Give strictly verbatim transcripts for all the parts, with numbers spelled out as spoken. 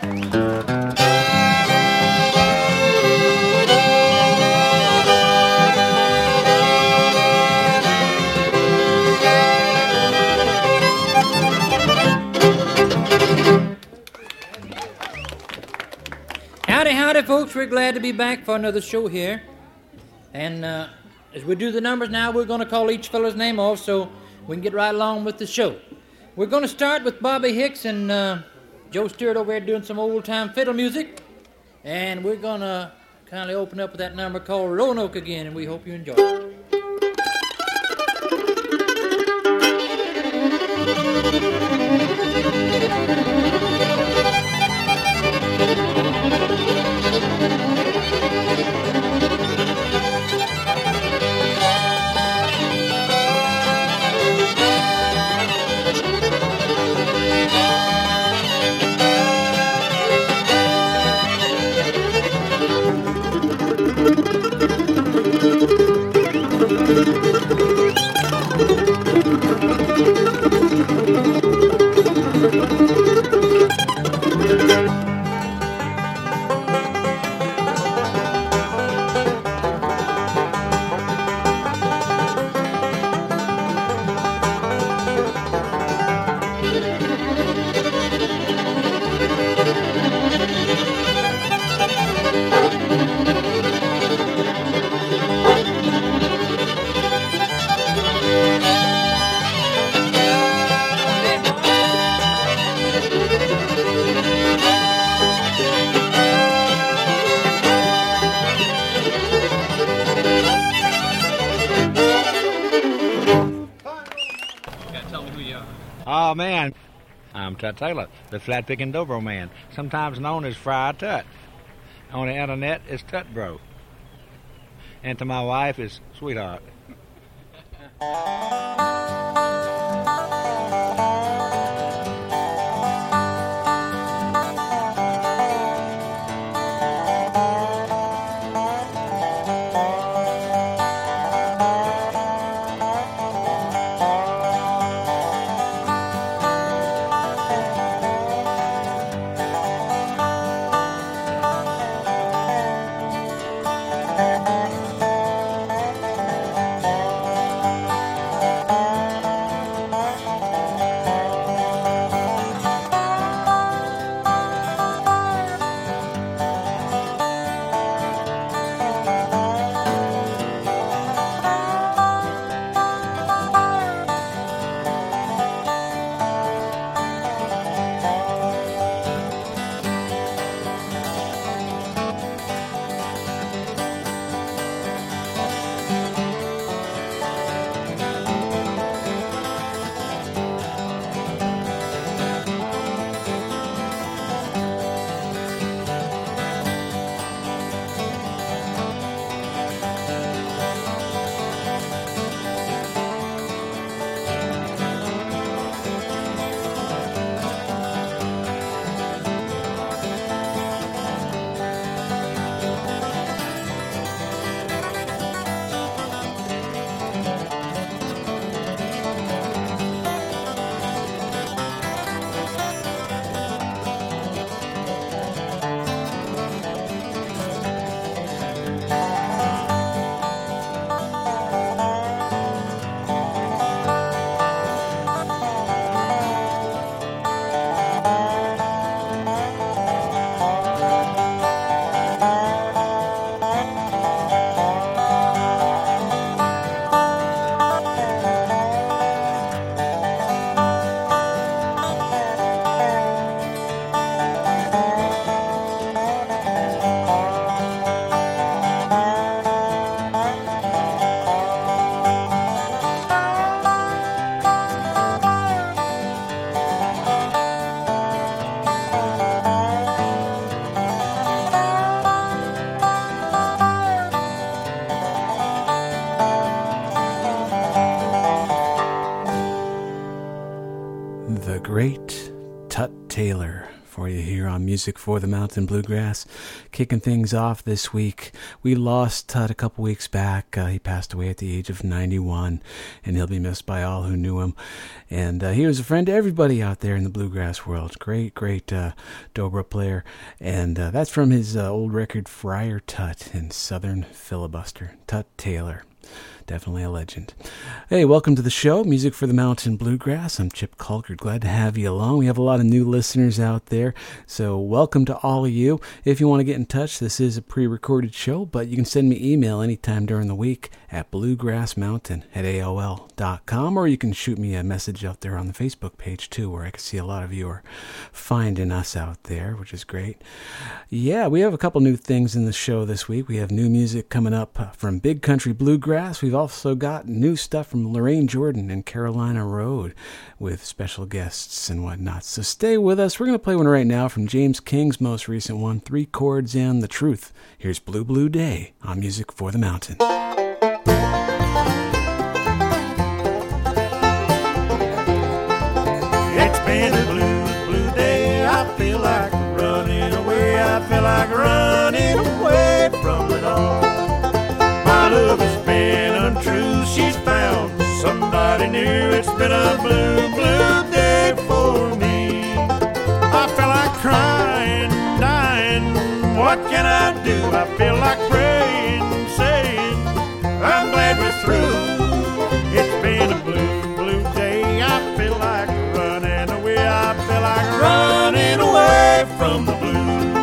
Howdy, howdy, folks. We're glad to be back for another show here. And uh, as we do the numbers now, we're going to call each fellow's name off so we can get right along with the show. We're going to start with Bobby Hicks and uh, Joe Stewart over there doing some old-time fiddle music. And we're going to kindly open up with that number called Roanoke again, and we hope you enjoy it. Oh, man. I'm Tut Taylor, the flat-picking dobro man, sometimes known as Friar Tut. On the internet, it's Tut Bro. And to my wife, is Sweetheart. for you here on Music for the Mountain Bluegrass. Kicking things off this week, we lost Tut a couple weeks back. Uh, he passed away at the age of ninety-one, and he'll be missed by all who knew him. And uh, he was a friend to everybody out there in the bluegrass world. Great, great uh, dobro player. And uh, that's from his uh, old record, Friar Tut and Southern Filibuster. Tut Taylor. Definitely a legend. Hey, welcome to the show, Music for the Mountain Bluegrass. I'm Chip Culker. Glad to have you along. We have a lot of new listeners out there, so welcome to all of you. If you want to get in touch, this is a pre-recorded show, but you can send me email anytime during the week at bluegrassmountain at A O L dot com, or you can shoot me a message out there on the Facebook page, too, where I can see a lot of you are finding us out there, which is great. Yeah, we have a couple new things in the show this week. We have new music coming up from Big Country Bluegrass. We've also got new stuff from Lorraine Jordan and Carolina Road with special guests and whatnot. So stay with us. We're going to play one right now from James King's most recent one, Three Chords and the Truth. Here's Blue Blue Day on Music for the Mountain. It's been a blue, blue day. I feel like running away. I feel like running away from it all. My love has been untrue. She's found somebody new. It's been a blue, blue day for me. I feel like crying, dying. What can I do? I feel like praying, saying I'm glad we're through. It's been a blue, blue day. I feel like running away. I feel like running away from the blue.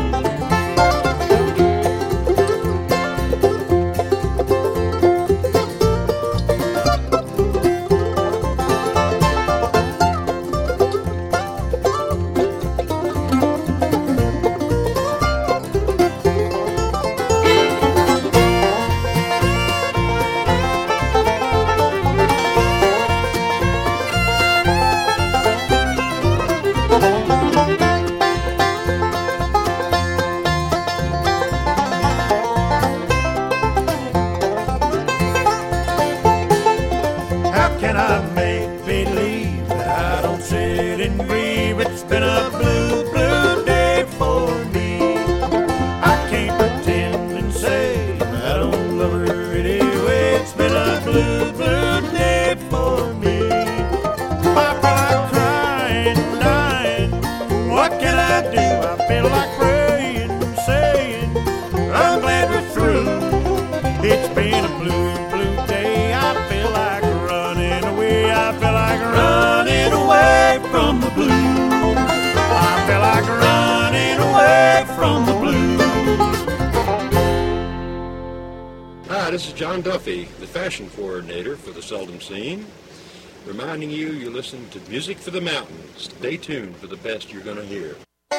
This is John Duffy, the fashion coordinator for the Seldom Scene, reminding you you're listening to Music for the Mountains. Stay tuned for the best you're going to hear.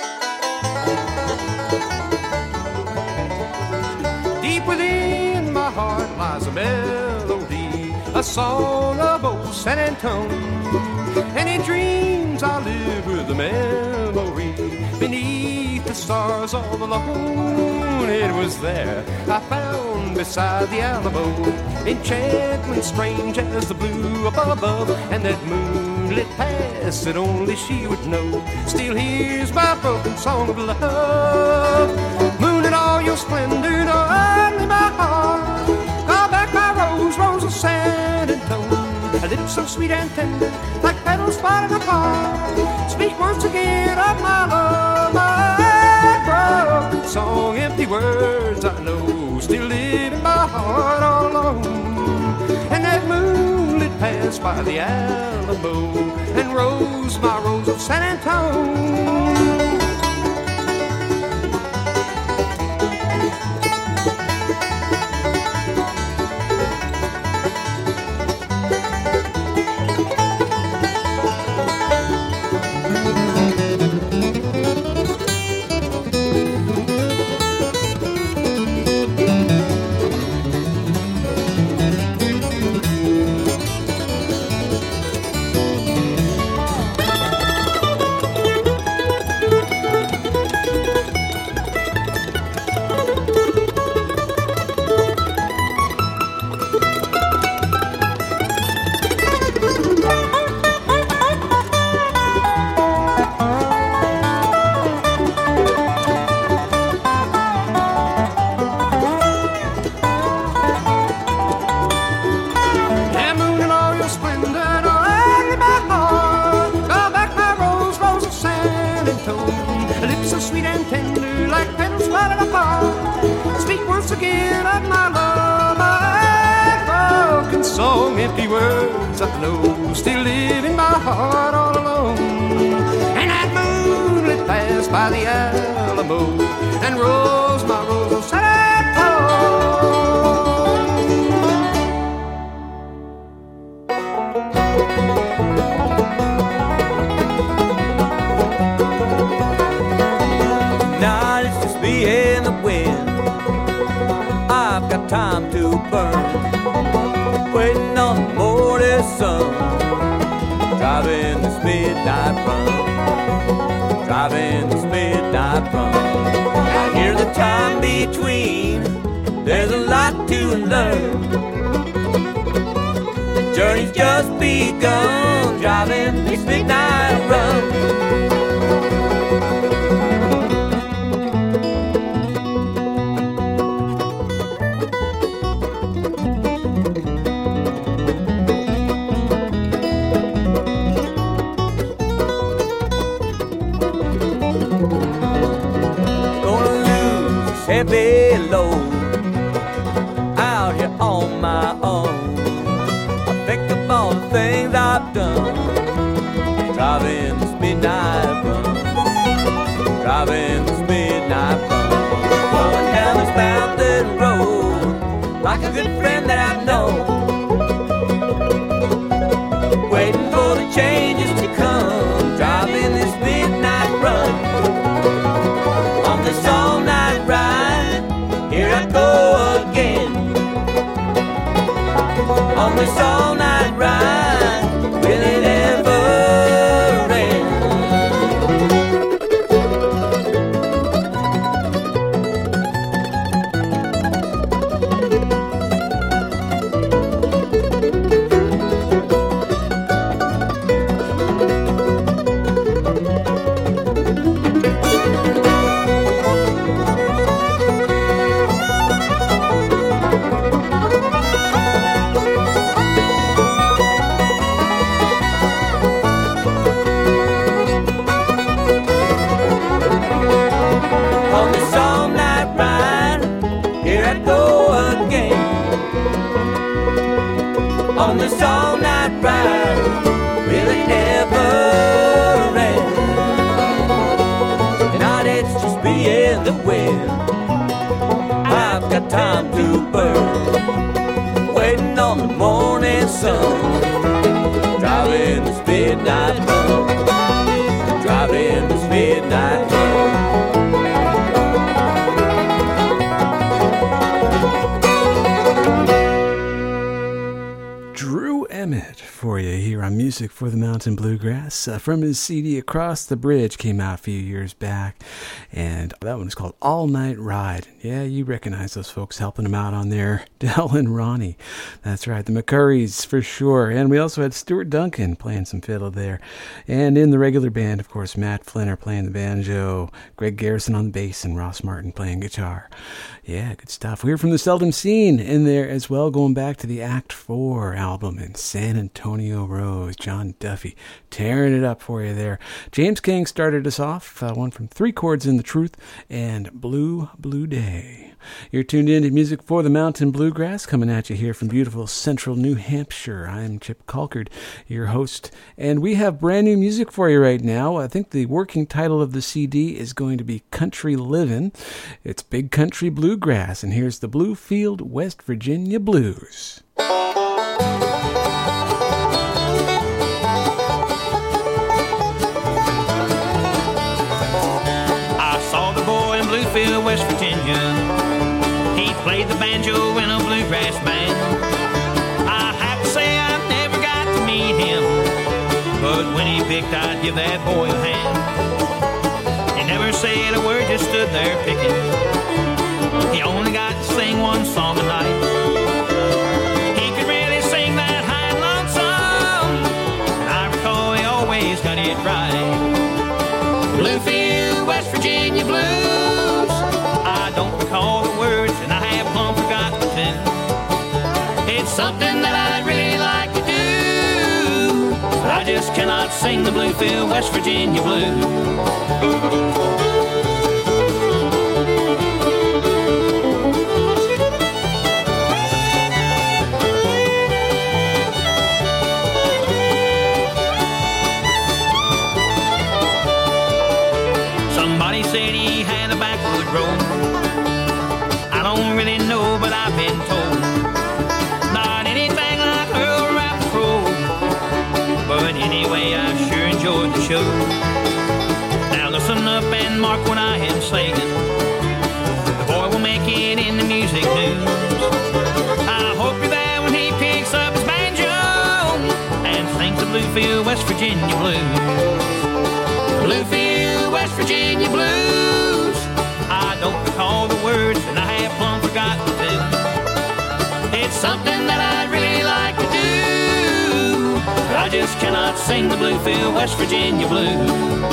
Deep within my heart lies a melody, a song of old San Antonio. And in dreams I live with the memory beneath the stars all alone. It was there I found beside the Alamo enchantment strange as the blue above, and that moonlit past that only she would know. Still here's my broken song of love. Moon in all your splendor, no only my heart. Call back my rose, rose of San Antonio. A lips so sweet and tender, like petals falling apart. Speak once again of my love, my broken song. Empty words I know still live in my heart all alone. And that moonlit passed by the Alamo and rose my rose of San Antonio. toe. Lips so sweet and tender, like petals falling apart. Speak once again of my love, my broken song, empty words I know still live in my heart all alone. And that moonlit passed by the Alamo and rose my rose of sad tone. Now it's just me and the wind. I've got time to burn, waiting on the morning sun, driving this midnight run, driving this midnight run. Out here the time between, there's a lot to learn. The journey's just begun, driving this midnight run. Heavy load out here on my own. I think of all the things I've done, driving this midnight run, driving this midnight run, going down this mountain road like a good friend that I've known, waiting for the changes to come, driving this midnight run on this all night ride. Here I go again on this all night ride. Will it ever end? On this all-night ride, will it never end? Tonight it's just me and the wind. I've got time to burn, waiting on the morning sun, driving this midnight run, driving this midnight run. For you here on Music for the Mountain Bluegrass uh, from his C D Across the Bridge, came out a few years back, and that one is called All Night Ride. Yeah, you recognize those folks helping him out on there, Del and Ronnie. That's right, the McCurries for sure. And we also had Stuart Duncan playing some fiddle there, and in the regular band, of course, Matt Flinner playing the banjo, Greg Garrison on the bass, and Ross Martin playing guitar. Yeah, good stuff. We were from the Seldom Scene in there as well, going back to the Act four album in San Antonio Rose. John Duffy tearing it up for you there. James King started us off, uh, one from Three Chords in the Truth and Blue, Blue Day. You're tuned in to Music for the Mountain Bluegrass, coming at you here from beautiful central New Hampshire. I'm Chip Colkard, your host, and we have brand new music for you right now. I think the working title of the C D is going to be Country Livin'. It's Big Country Bluegrass, and here's the Bluefield, West Virginia Blues. Bluefield, West Virginia. He played the banjo in a bluegrass band. I have to say I never got to meet him, but when he picked, I'd give that boy a hand. He never said a word, just stood there picking. He only got to sing one song a night. He could really sing that high and long song, and I recall he always got it right. Bluefield, West Virginia Blues. I don't recall the words, and I have plumb forgotten the tune. It's something that I'd really like to do, but I just just cannot sing the Bluefield, West Virginia blues. Somebody said he had a backwood road. I don't really know, but I've been told not anything like Earl Rapp's road. But anyway, I sure enjoyed the show. Now listen up and mark what I am saying. The boy will make it in the music news. I hope you're there when he picks up his banjo and sings the Bluefield, West Virginia blues. Bluefield, West Virginia blues. I don't recall the words and I have plumb forgotten to. It's something that I really like to do, but I just cannot sing the Bluefield, West Virginia blues.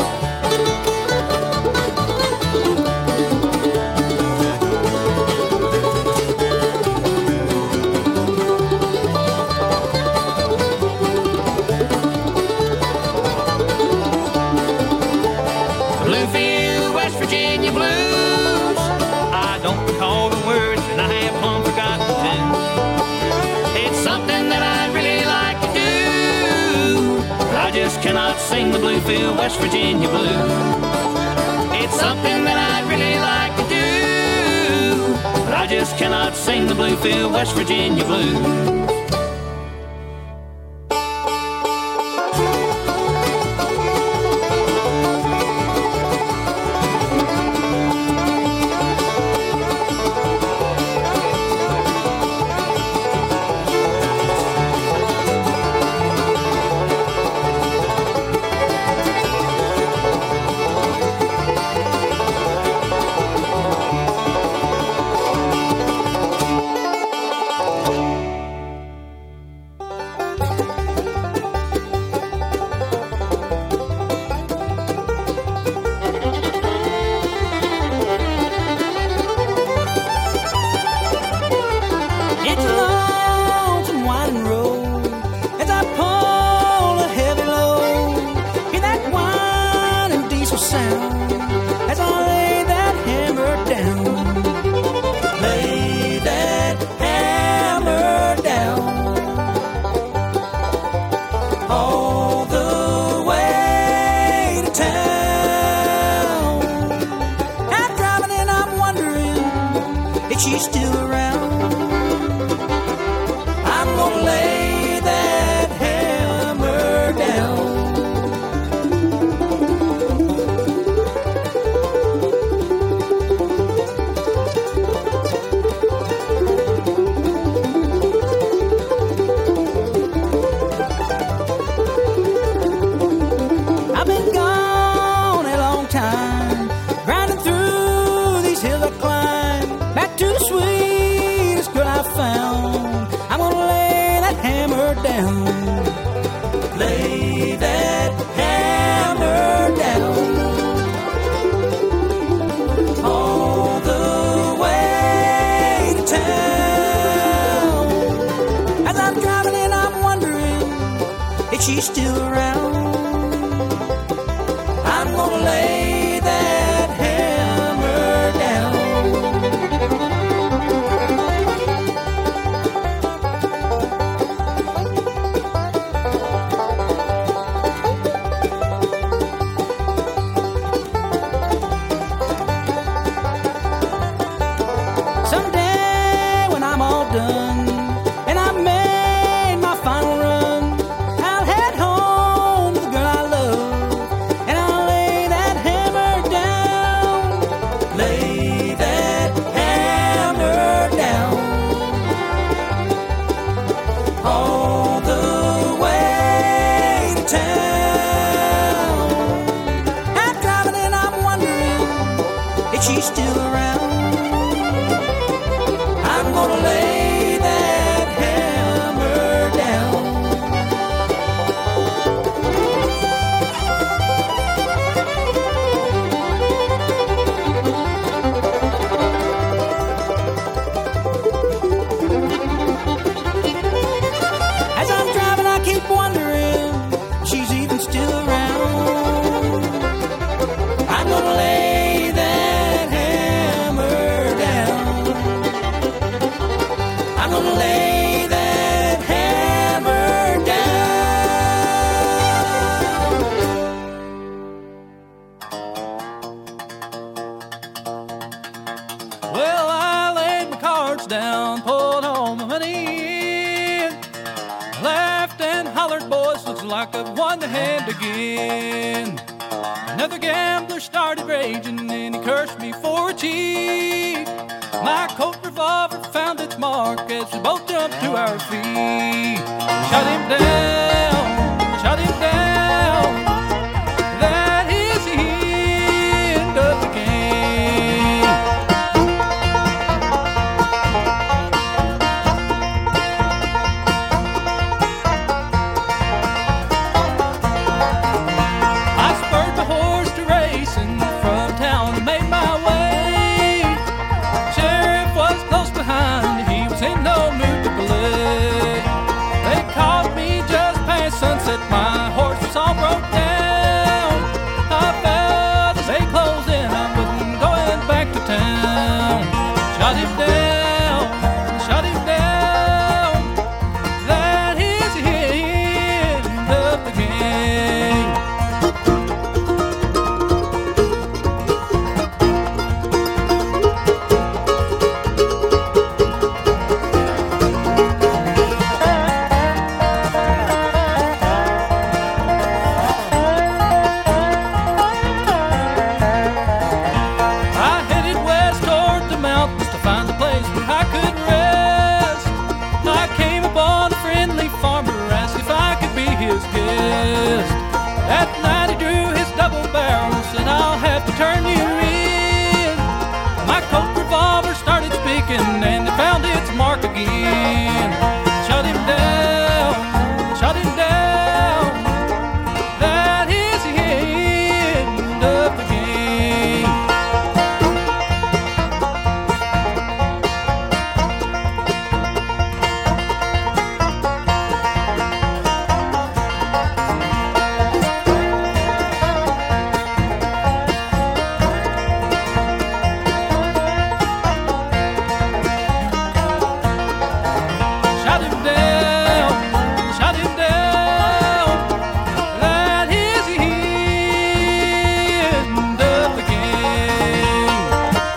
Virginia blues. I don't recall the words and I have plumb forgotten to. It's something that I really like to do, but I just cannot sing the Bluefield, West Virginia blues. It's something that I really like to do, but I just cannot sing the Bluefield, West Virginia blues. Back to the sweet like I've won the hand again. Another gambler started raging and he cursed me for a cheat. My Colt revolver found its mark as we both jumped to our feet. Shot him down, shot him down. That is the end of the game. I spurred the horse to racing from town and made my way. Sheriff was close behind, he was in no mood to play. They caught me just past sunset, my horse was all broke down. I felt as they closed in, I wasn't going back to town. Shot him down, shot him down. That is the end of the game. I headed west toward the mountains to find a place where I could rest. I came upon a friendly farmer, asked if I could be his guest. That night he drew his double barrel, said, I'll have to turn you in. My Colt revolver started speaking and it found its mark again. Shot him down, shot him down. That is the end of the game. Shot him down, shot him down. That is the end of the game.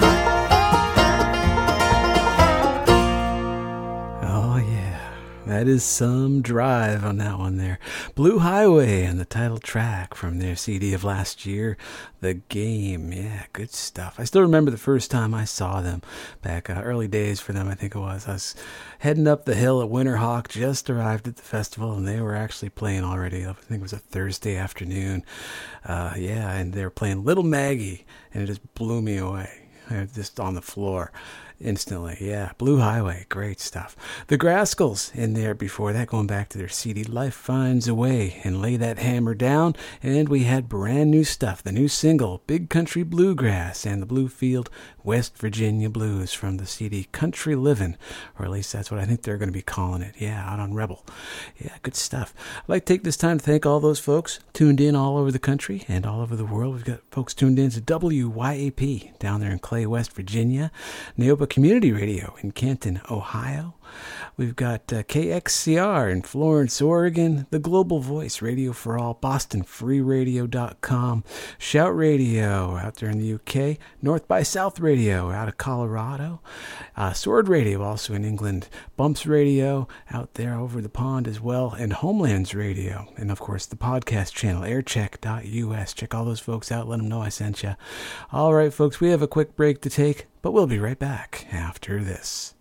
Oh, yeah. That is some drive on that one there. Blue Highway and the title track from their C D of last year, The Game. Yeah, good stuff. I still remember the first time I saw them back uh, early days for them, I think it was. I was heading up the hill at Winterhawk, just arrived at the festival, and they were actually playing already. I think it was a Thursday afternoon. Uh, yeah, and they were playing Little Maggie, and it just blew me away. I was just on the floor instantly. Yeah, Blue Highway, great stuff. The Grascals in there before that, going back to their C D Life Finds a Way and Lay That Hammer Down. And we had brand new stuff, the new single Big Country Bluegrass and the Bluefield West Virginia Blues from the C D Country Livin', or at least that's what I think they're going to be calling it. Yeah, out on Rebel. Yeah, good stuff. I'd like to take this time to thank all those folks tuned in all over the country and all over the world. We've got folks tuned in to W Y A P down there in Clay, West Virginia, Neopa Community Radio in Canton, Ohio. We've got uh, K X C R in Florence, Oregon, The Global Voice, Radio for All, Boston Free Radio dot com, Shout Radio out there in the U K, North by South Radio out of Colorado, uh, Sword Radio also in England, Bumps Radio out there over the pond as well, and Homelands Radio, and of course the podcast channel, aircheck dot U S. Check all those folks out, let them know I sent you. All right, folks, we have a quick break to take, but we'll be right back after this.